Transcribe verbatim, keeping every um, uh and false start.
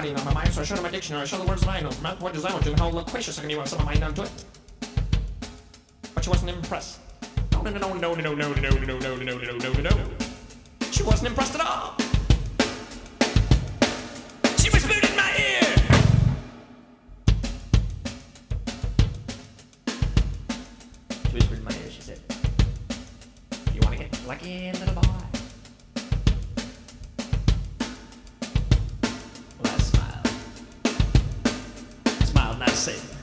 writing on my mind, so I showed her my dictionary. I showed her the words that I know. From math, what design, and how loquacious I can be when I set my mind down to it. But she wasn't impressed. No, no, no, no, no, no, no, no, no, no, no, no, no, no, no. She wasn't impressed at all. She whispered in my ear. She whispered in my ear. She said, "You want to get lucky, little boy?" Well, I smiled. I smiled and I said,